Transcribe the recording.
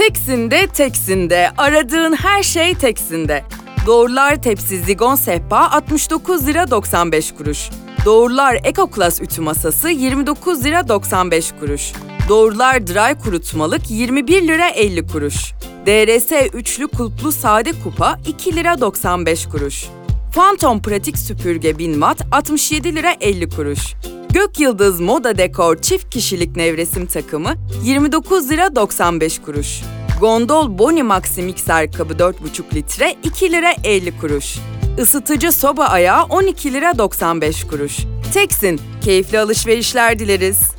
Teksin'de aradığın her şey Teksin'de. Doğrular tepsi zigon sehpa 69 lira 95 kuruş. Doğrular EcoClass ütü masası 29 lira 95 kuruş. Doğrular dry kurutmalık 21 lira 50 kuruş. DRS üçlü kulplu sade kupa 2 lira 95 kuruş. Phantom pratik süpürge 1000 watt 67 lira 50 kuruş. Gökyıldız Moda Dekor çift kişilik nevresim takımı 29 lira 95 kuruş. Gondol Boni Maxi mikser kabı 4,5 litre 2 lira 50 kuruş. Isıtıcı soba ayağı 12 lira 95 kuruş. Teksin, keyifli alışverişler dileriz.